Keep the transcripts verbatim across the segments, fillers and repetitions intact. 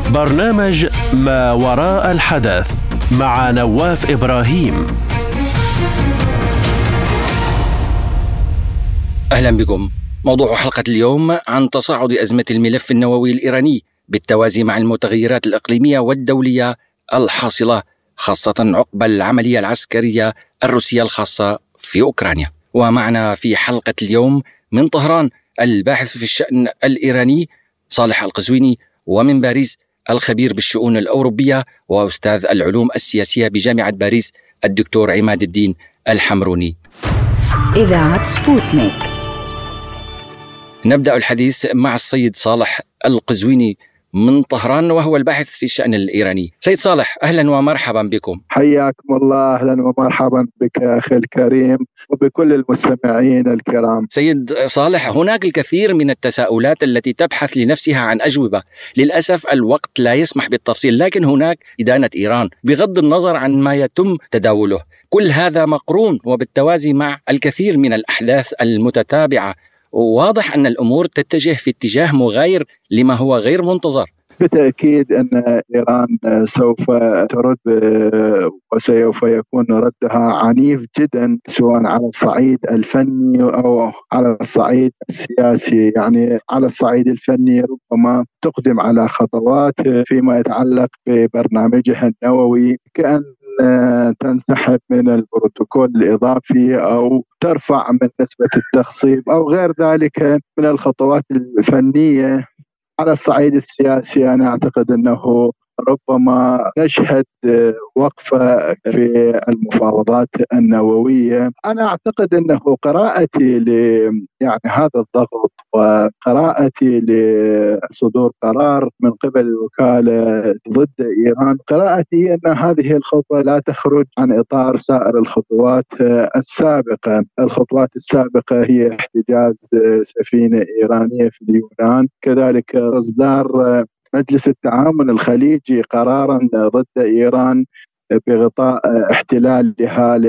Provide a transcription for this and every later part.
برنامج ما وراء الحدث مع نواف إبراهيم. أهلا بكم. موضوع حلقة اليوم عن تصاعد أزمة الملف النووي الإيراني بالتوازي مع المتغيرات الإقليمية والدولية الحاصلة، خاصة عقب العملية العسكرية الروسية الخاصة في أوكرانيا. ومعنا في حلقة اليوم من طهران الباحث في الشأن الإيراني صالح القزويني، ومن باريس الخبير بالشؤون الأوروبية وأستاذ العلوم السياسية بجامعة باريس الدكتور عماد الدين الحمروني. إذاعة سبوتنيك. نبدأ الحديث مع السيد صالح القزويني من طهران، وهو الباحث في الشأن الإيراني. سيد صالح، أهلا ومرحبا بكم. حياكم الله. أهلا ومرحبا بك أخي الكريم وبكل المستمعين الكرام. سيد صالح، هناك الكثير من التساؤلات التي تبحث لنفسها عن أجوبة. للأسف الوقت لا يسمح بالتفصيل، لكن هناك إدانة إيران بغض النظر عن ما يتم تداوله. كل هذا مقرون وبالتوازي مع الكثير من الأحداث المتتابعة، وواضح أن الأمور تتجه في اتجاه مغاير لما هو غير منتظر. بالتأكيد أن إيران سوف ترد وسوف يكون ردها عنيف جدا، سواء على الصعيد الفني أو على الصعيد السياسي. يعني على الصعيد الفني ربما تقدم على خطوات فيما يتعلق ببرنامجها النووي، كأن تنسحب من البروتوكول الإضافي أو ترفع من نسبة التخصيب أو غير ذلك من الخطوات الفنية. على الصعيد السياسي أنا أعتقد أنه ربما نشهد وقفة في المفاوضات النووية. أنا أعتقد أنه قراءتي ل يعني هذا الضغط وقراءتي لصدور قرار من قبل الوكالة ضد إيران، قراءتي أن هذه الخطوة لا تخرج عن إطار سائر الخطوات السابقة. الخطوات السابقة هي احتجاز سفينة إيرانية في اليونان، كذلك إصدار مجلس التعاون الخليجي قرارا ضد إيران بغطاء احتلالها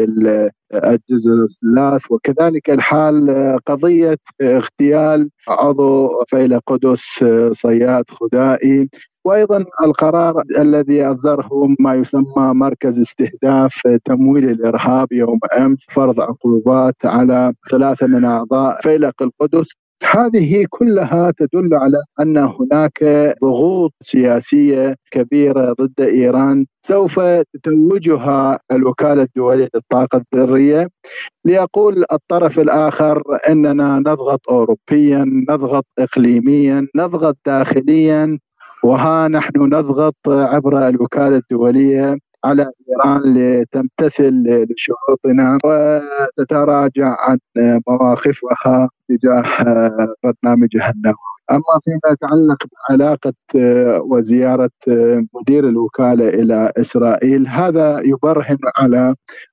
للجزر الثلاث، وكذلك الحال قضية اغتيال عضو فيلق قدس صياد خدائي، وأيضا القرار الذي أصدره ما يسمى مركز استهداف تمويل الإرهاب يوم أمس، فرض عقوبات على ثلاثة من أعضاء فيلق القدس. هذه كلها تدل على أن هناك ضغوط سياسية كبيرة ضد إيران سوف تتوجها الوكالة الدولية للطاقة الذرية، ليقول الطرف الآخر أننا نضغط أوروبيا، نضغط إقليميا، نضغط داخليا، وها نحن نضغط عبر الوكالة الدولية على إيران لتمتثل لشروطنا وتتراجع عن مواقفها تجاه برنامجها النووي. أما فيما يتعلق بعلاقة وزيارة مدير الوكالة إلى إسرائيل، هذا يبرهن على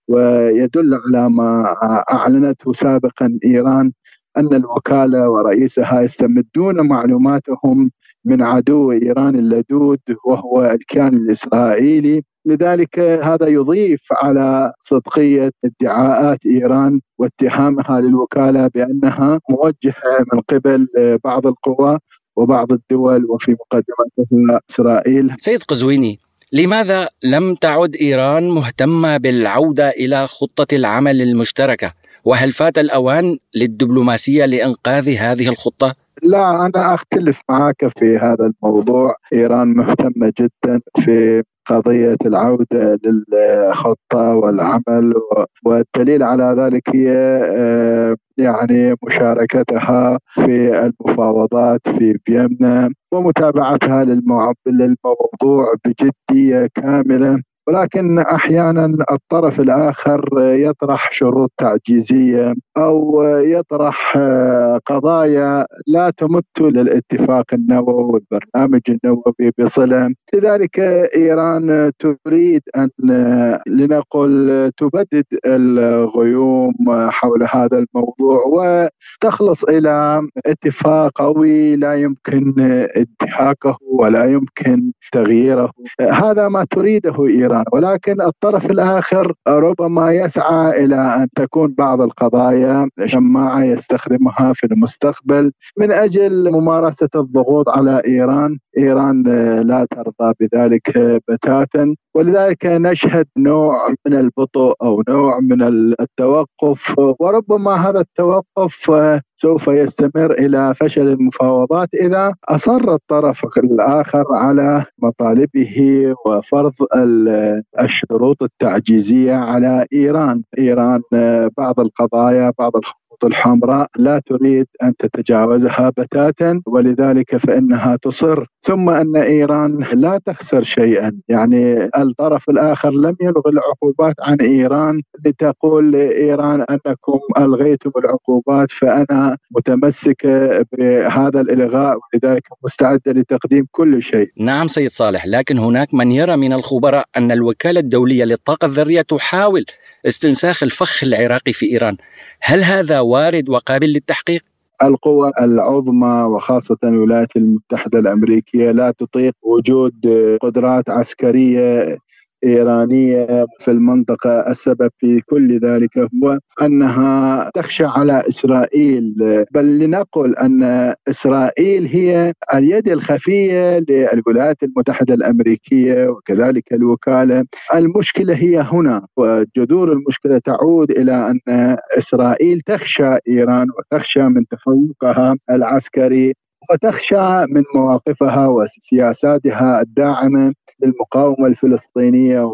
ويدل على ما أعلنته سابقا إيران، أن الوكالة ورئيسها يستمدون معلوماتهم من عدو إيران اللدود وهو الكيان الإسرائيلي. لذلك هذا يضيف على صدقية ادعاءات إيران واتهامها للوكالة بأنها موجهة من قبل بعض القوى وبعض الدول وفي مقدمتها إسرائيل. سيد قزويني، لماذا لم تعد إيران مهتمة بالعودة إلى خطة العمل المشتركة؟ وهل فات الأوان للدبلوماسية لإنقاذ هذه الخطة؟ لا، أنا أختلف معك في هذا الموضوع. إيران مهتمة جدا في قضية العودة للخطة والعمل، والدليل على ذلك هي يعني مشاركتها في المفاوضات في فيينا ومتابعتها للموضوع بجدية كاملة. ولكن أحيانا الطرف الآخر يطرح شروط تعجيزية أو يطرح قضايا لا تمت للاتفاق النووي والبرنامج النووي بصلة. لذلك إيران تريد أن لنقل تبدد الغيوم حول هذا الموضوع وتخلص إلى اتفاق قوي لا يمكن انتهاكه ولا يمكن تغييره. هذا ما تريده إيران، ولكن الطرف الآخر ربما يسعى إلى أن تكون بعض القضايا هي شماعة يستخدمها في المستقبل من أجل ممارسة الضغوط على إيران. إيران لا ترضى بذلك بتاتا، ولذلك نشهد نوع من البطء أو نوع من التوقف، وربما هذا التوقف سوف يستمر إلى فشل المفاوضات إذا أصر الطرف الآخر على مطالبه وفرض الشروط التعجيزية على إيران. إيران بعض القضايا بعض الخطوط الحمراء لا تريد أن تتجاوزها بتاتا، ولذلك فإنها تصر. ثم أن إيران لا تخسر شيئا، يعني الطرف الآخر لم يلغي العقوبات عن إيران لتقول لإيران أنكم ألغيتم العقوبات فأنا متمسكة بهذا الإلغاء ولذلك مستعدة لتقديم كل شيء. نعم سيد صالح، لكن هناك من يرى من الخبراء أن الوكالة الدولية للطاقة الذرية تحاول استنساخ الفخ العراقي في إيران. هل هذا وارد وقابل للتحقيق؟ القوى العظمى وخاصة الولايات المتحدة الأمريكية لا تطيق وجود قدرات عسكرية إيرانية في المنطقة. السبب في كل ذلك هو أنها تخشى على إسرائيل، بل لنقل أن إسرائيل هي اليد الخفية للولايات المتحدة الأمريكية وكذلك الوكالة. المشكلة هي هنا، وجذور المشكلة تعود إلى أن إسرائيل تخشى إيران وتخشى من تفوقها العسكري وتخشى من مواقفها وسياساتها الداعمة للمقاومة الفلسطينية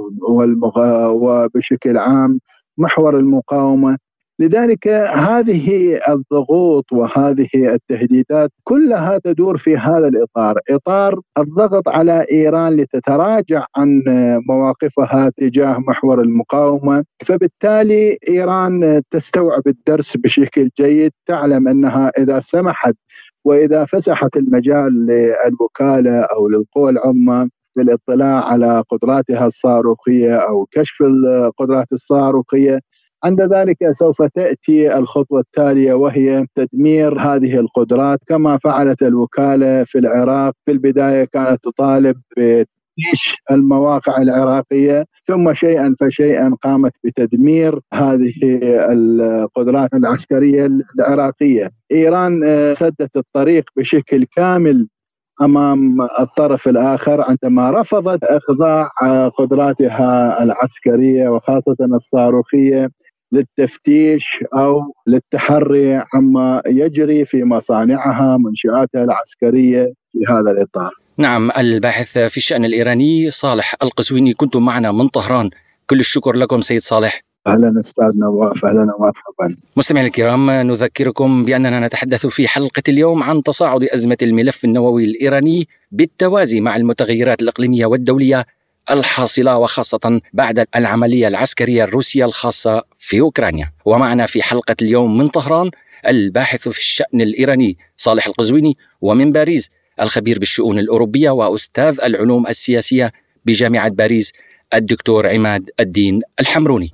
وبشكل عام محور المقاومة. لذلك هذه الضغوط وهذه التهديدات كلها تدور في هذا الإطار، إطار الضغط على إيران لتتراجع عن مواقفها تجاه محور المقاومة. فبالتالي إيران تستوعب الدرس بشكل جيد، تعلم أنها إذا سمحت وإذا فسحت المجال للوكالة أو للقوى العظمى للاطلاع على قدراتها الصاروخية أو كشف القدرات الصاروخية، عند ذلك سوف تأتي الخطوة التالية وهي تدمير هذه القدرات كما فعلت الوكالة في العراق. في البداية كانت تطالب بتفتيش المواقع العراقية، ثم شيئا فشيئا قامت بتدمير هذه القدرات العسكرية العراقية. إيران سدت الطريق بشكل كامل أمام الطرف الآخر عندما رفضت إخضاع قدراتها العسكرية وخاصة الصاروخية للتفتيش أو للتحري عما يجري في مصانعها منشآتها العسكرية في هذا الإطار. نعم، الباحث في الشأن الإيراني صالح القزويني كنتم معنا من طهران. كل الشكر لكم سيد صالح. أهلا أستاذ نواف، أهلا ومرحبا. مستمعينا الكرام، نذكركم بأننا نتحدث في حلقة اليوم عن تصاعد أزمة الملف النووي الإيراني بالتوازي مع المتغيرات الإقليمية والدولية الحاصلة وخاصة بعد العملية العسكرية الروسية الخاصة في أوكرانيا. ومعنا في حلقة اليوم من طهران الباحث في الشأن الإيراني صالح القزويني، ومن باريس الخبير بالشؤون الأوروبية وأستاذ العلوم السياسية بجامعة باريس الدكتور عماد الدين الحمروني.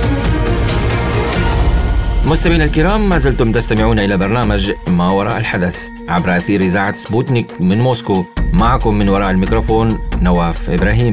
مستمعينا الكرام، ما زلتم تستمعون إلى برنامج ما وراء الحدث عبر أثير إذاعة سبوتنيك من موسكو. معكم من وراء الميكروفون نواف إبراهيم.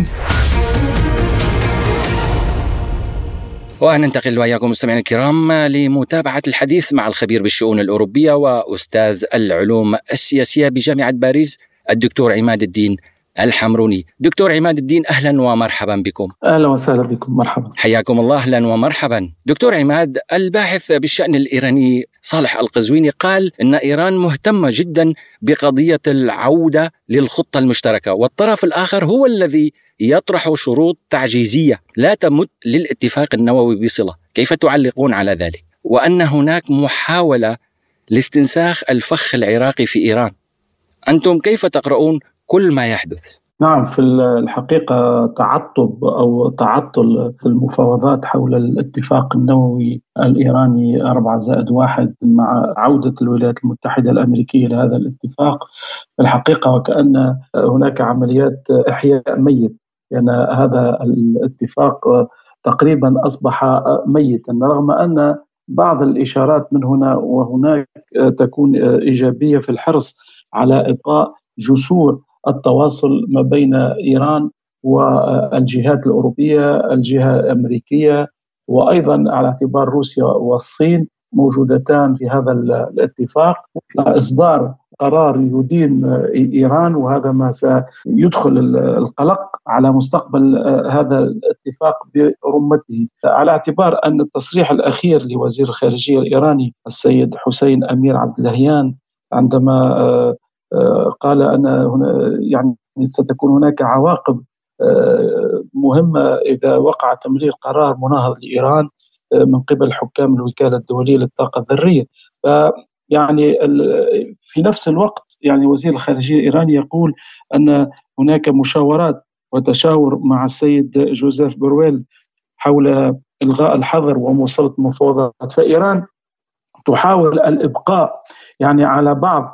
وننتقل وإياكم مستمعينا الكرام لمتابعة الحديث مع الخبير بالشؤون الأوروبية وأستاذ العلوم السياسية بجامعة باريس الدكتور عماد الدين الحمروني. دكتور عماد الدين، أهلا ومرحبا بكم. أهلا وسهلا بكم، مرحبا. حياكم الله، أهلا ومرحبا. دكتور عماد، الباحث بالشأن الإيراني صالح القزويني قال إن إيران مهتمة جدا بقضية العودة للخطة المشتركة، والطرف الآخر هو الذي يطرح شروط تعجيزية لا تمت للاتفاق النووي بصلة. كيف تعلقون على ذلك؟ وأن هناك محاولة لاستنساخ الفخ العراقي في إيران، أنتم كيف تقرؤون كل ما يحدث؟ نعم، في الحقيقة تعطب أو تعطل المفاوضات حول الاتفاق النووي الإيراني أربعة زائد واحد مع عودة الولايات المتحدة الأمريكية لهذا الاتفاق في الحقيقة وكأن هناك عمليات إحياء ميت، لأن يعني هذا الاتفاق تقريبا أصبح ميتا، رغم أن بعض الإشارات من هنا وهناك تكون إيجابية في الحرص على إبقاء جسور التواصل ما بين إيران والجهات الأوروبية، الجهة الأمريكية، وأيضا على اعتبار روسيا والصين موجودتان في هذا الاتفاق، إصدار قرار يدين إيران، وهذا ما سيدخل القلق على مستقبل هذا الاتفاق برمته، على اعتبار أن التصريح الأخير لوزير الخارجية الإيراني السيد حسين أمير عبداللهيان عندما قال أن هنا يعني ستكون هناك عواقب مهمة إذا وقع تمرير قرار مناهض لإيران من قبل حكام الوكالة الدولية للطاقة الذرية. فيعني في نفس الوقت يعني وزير الخارجية الإيراني يقول أن هناك مشاورات وتشاور مع السيد جوزيف بورويل حول إلغاء الحظر ومواصلة المفاوضات، فإيران تحاول الإبقاء يعني على بعض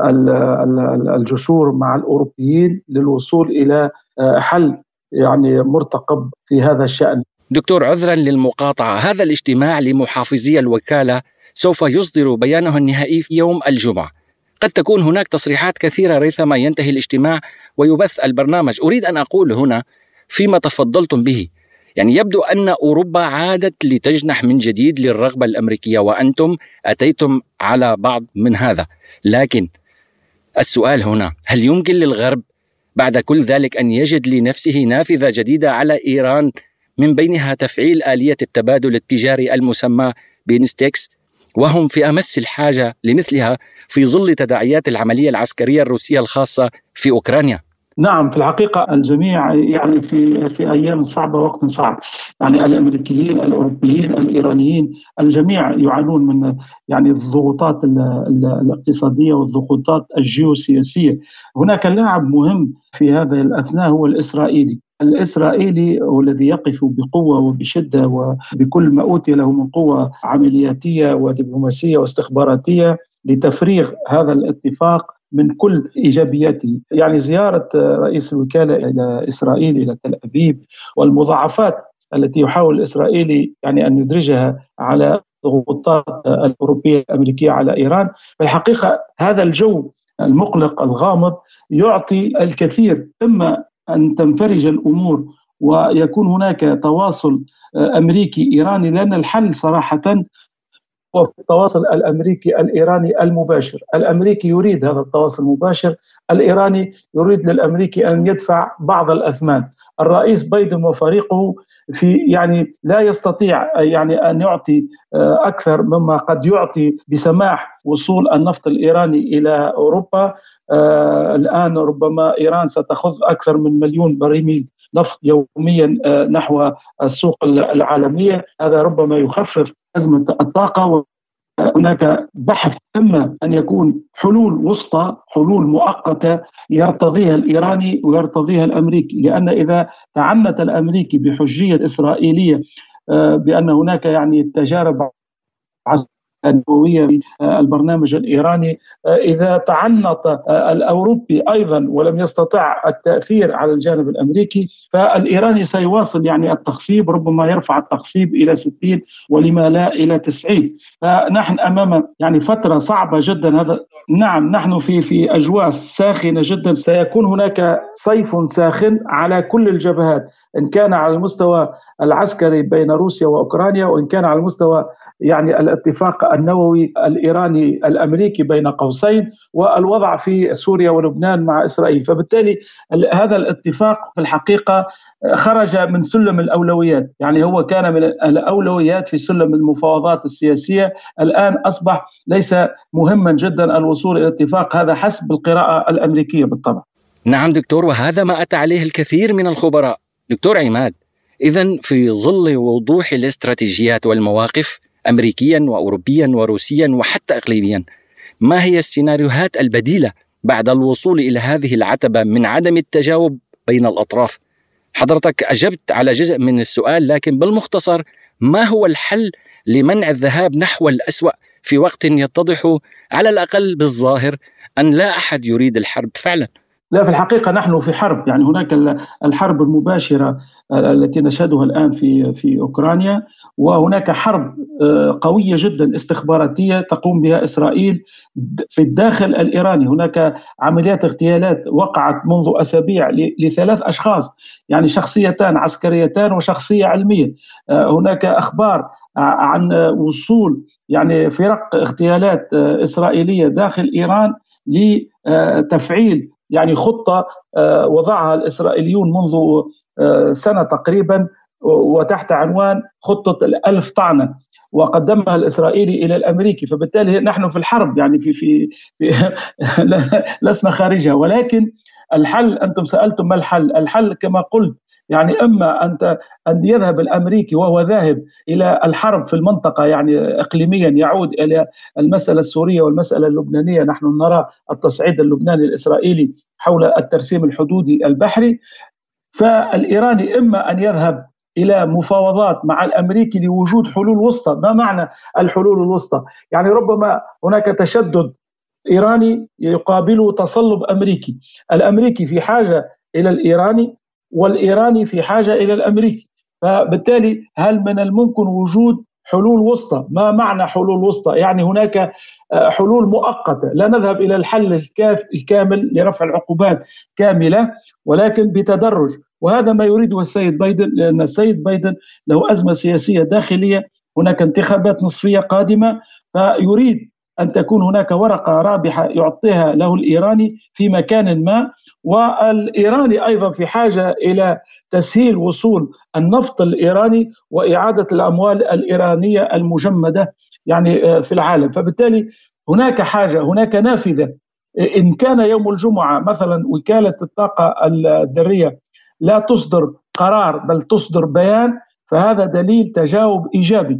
الجسور مع الأوروبيين للوصول إلى حل يعني مرتقب في هذا الشأن. دكتور، عذرا للمقاطعة، هذا الاجتماع لمحافظي الوكالة سوف يصدر بيانه النهائي في يوم الجمعة. قد تكون هناك تصريحات كثيرة ريثما ينتهي الاجتماع ويبث البرنامج. أريد أن أقول هنا فيما تفضلتم به، يعني يبدو أن أوروبا عادت لتجنح من جديد للرغبة الأمريكية، وأنتم أتيتم على بعض من هذا. لكن السؤال هنا، هل يمكن للغرب بعد كل ذلك أن يجد لنفسه نافذة جديدة على إيران، من بينها تفعيل آلية التبادل التجاري المسمى بينستكس، وهم في أمس الحاجة لمثلها في ظل تداعيات العملية العسكرية الروسية الخاصة في أوكرانيا؟ نعم، في الحقيقة الجميع يعني في في أيام صعبة وقت صعب، يعني الأمريكيين الأوروبيين الإيرانيين الجميع يعانون من يعني الضغوطات الاقتصادية والضغوطات الجيوسياسية. هناك لاعب مهم في هذا الأثناء هو الإسرائيلي. الإسرائيلي هو الذي يقف بقوة وبشدة وبكل ما أوتي له من قوة عملياتية ودبلوماسية واستخباراتية لتفريغ هذا الاتفاق من كل إيجابياته. يعني زيارة رئيس الوكالة إلى إسرائيل إلى تل أبيب والمضاعفات التي يحاول الإسرائيلي يعني أن يدرجها على الضغوطات الأوروبية الأمريكية على إيران، في الحقيقة هذا الجو المقلق الغامض يعطي الكثير، إما أن تنفرج الأمور ويكون هناك تواصل أمريكي إيراني، لأن الحل صراحة هو في التواصل الأمريكي الإيراني المباشر. الأمريكي يريد هذا التواصل المباشر، الإيراني يريد للأمريكي أن يدفع بعض الأثمان. الرئيس بايدن وفريقه في يعني لا يستطيع يعني أن يعطي أكثر مما قد يعطي بسماح وصول النفط الإيراني إلى أوروبا. آه الآن ربما إيران ستأخذ أكثر من مليون برميل نفط يوميا آه نحو السوق العالمية. هذا ربما يخفف أزمة الطاقة. هناك بحث إما أن يكون حلول وسطى، حلول مؤقتة يرتضيها الإيراني ويرتضيها الأمريكي، لأن إذا تعنت الأمريكي بحجية إسرائيلية آه بأن هناك يعني تجارب النووية في البرنامج الإيراني، إذا تعنت الأوروبي أيضا ولم يستطع التأثير على الجانب الأمريكي، فالإيراني سيواصل يعني التخصيب، ربما يرفع التخصيب إلى ستين ولما لا إلى تسعين. فنحن أمام يعني فترة صعبة جدا. هذا نعم، نحن في في أجواء ساخنة جدا. سيكون هناك صيف ساخن على كل الجبهات، إن كان على المستوى العسكري بين روسيا وأوكرانيا، وإن كان على المستوى يعني الاتفاق النووي الإيراني الأمريكي بين قوسين، والوضع في سوريا ولبنان مع إسرائيل. فبالتالي هذا الاتفاق في الحقيقة خرج من سلم الأولويات، يعني هو كان من الأولويات في سلم المفاوضات السياسية، الآن أصبح ليس مهما جدا الوصول إلى اتفاق، هذا حسب القراءة الأمريكية بالطبع. نعم دكتور، وهذا ما أتى عليه الكثير من الخبراء. دكتور عماد، إذن في ظل وضوح الاستراتيجيات والمواقف أمريكيا وأوروبيا وروسيا وحتى إقليميا، ما هي السيناريوهات البديلة بعد الوصول إلى هذه العتبة من عدم التجاوب بين الأطراف؟ حضرتك أجبت على جزء من السؤال، لكن بالمختصر ما هو الحل لمنع الذهاب نحو الأسوأ في وقت يتضح على الأقل بالظاهر أن لا أحد يريد الحرب فعلا؟ لا، في الحقيقة نحن في حرب. يعني هناك الحرب المباشرة التي نشهدها الآن في في أوكرانيا، وهناك حرب قوية جدا استخباراتية تقوم بها إسرائيل في الداخل الإيراني. هناك عمليات اغتيالات وقعت منذ أسابيع لثلاث أشخاص، يعني شخصيتان عسكريتان وشخصية علمية. هناك أخبار عن وصول يعني فرق اغتيالات إسرائيلية داخل إيران لتفعيل يعني خطة وضعها الإسرائيليون منذ سنة تقريبا وتحت عنوان خطة الألف طعنة، وقدمها الإسرائيلي إلى الأمريكي. فبالتالي نحن في الحرب يعني في في, في لسنا خارجها. ولكن الحل، أنتم سألتم ما الحل؟ الحل كما قلت يعني إما أنت أن يذهب الأمريكي وهو ذاهب إلى الحرب في المنطقة يعني إقليميا، يعود إلى المسألة السورية والمسألة اللبنانية. نحن نرى التصعيد اللبناني الإسرائيلي حول الترسيم الحدودي البحري. فالإيراني إما أن يذهب إلى مفاوضات مع الأمريكي لوجود حلول وسطى. ما معنى الحلول الوسطى؟ يعني ربما هناك تشدد إيراني يقابله تصلب أمريكي، الأمريكي في حاجة إلى الإيراني والإيراني في حاجة إلى الأمريكي. فبالتالي هل من الممكن وجود حلول وسطى؟ ما معنى حلول وسطى؟ يعني هناك حلول مؤقتة، لا نذهب إلى الحل الكامل لرفع العقوبات كاملة، ولكن بتدرج. وهذا ما يريده السيد بايدن، لأن السيد بايدن له أزمة سياسية داخلية، هناك انتخابات نصفية قادمة، فيريد أن تكون هناك ورقة رابحة يعطيها له الإيراني في مكان ما. والإيراني أيضا في حاجة إلى تسهيل وصول النفط الإيراني وإعادة الأموال الإيرانية المجمدة يعني في العالم. فبالتالي هناك حاجة، هناك نافذة. إن كان يوم الجمعة مثلا وكالة الطاقة الذرية لا تصدر قرار بل تصدر بيان، فهذا دليل تجاوب إيجابي،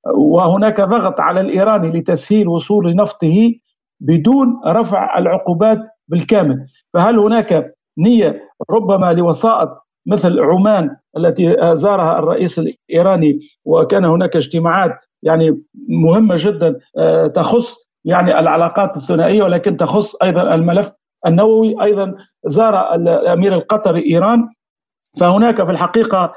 وهناك ضغط على الإيراني لتسهيل وصول نفطه بدون رفع العقوبات بالكامل. فهل هناك نية ربما لوسائط مثل عمان التي زارها الرئيس الإيراني، وكان هناك اجتماعات يعني مهمة جدا تخص يعني العلاقات الثنائية، ولكن تخص أيضا الملف النووي. أيضا زار الأمير القطري إيران. فهناك في الحقيقة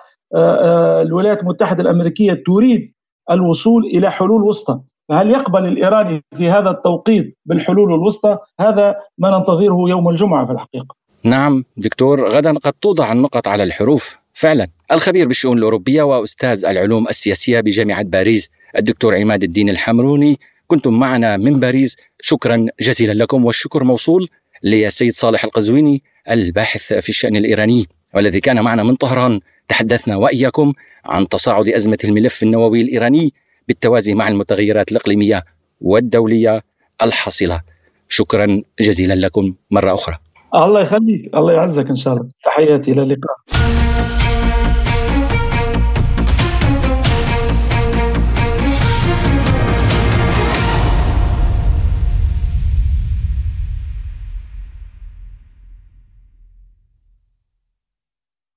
الولايات المتحدة الأمريكية تريد الوصول إلى حلول وسطى. فهل يقبل الإيراني في هذا التوقيت بالحلول الوسطى؟ هذا ما ننتظره يوم الجمعة في الحقيقة. نعم دكتور، غدا قد توضع النقط على الحروف فعلا. الخبير بالشؤون الأوروبية وأستاذ العلوم السياسية بجامعة باريس الدكتور عماد الدين الحمروني، كنتم معنا من باريس. شكرا جزيلا لكم، والشكر موصول للسيد صالح القزويني الباحث في الشأن الإيراني والذي كان معنا من طهران. تحدثنا وإياكم عن تصاعد أزمة الملف النووي الإيراني بالتوازي مع المتغيرات الإقليمية والدولية الحاصلة. شكرا جزيلا لكم مرة أخرى. الله يخليك، الله يعزك إن شاء الله. تحياتي، إلى اللقاء.